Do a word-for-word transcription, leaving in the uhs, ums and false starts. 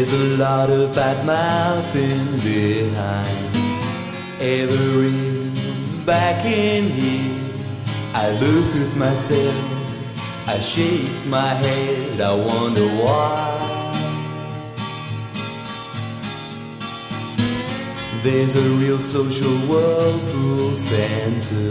There's a lot of bad mouthing behind every back in here. I look at myself, I shake my head, I wonder why. There's a real social whirlpool center